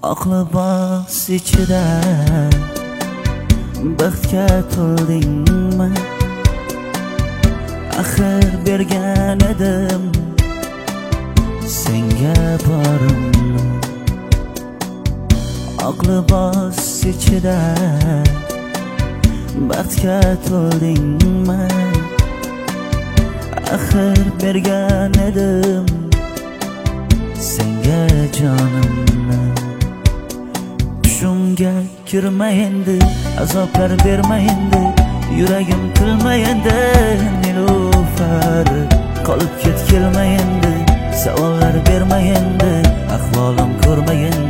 Oqli boz ichida baxtga to'ldingmi? Axir bergan edim senga borimni. Oqli boz ichida baxtga to'ldingmi? Axir bergan edim senga jonimni. Tushimga kirma endi, azoblar berma endi, yuragim tilma endi. Nilufar qolib ket kelma endi, savollar berma endi, ahvolim ko'rma endi.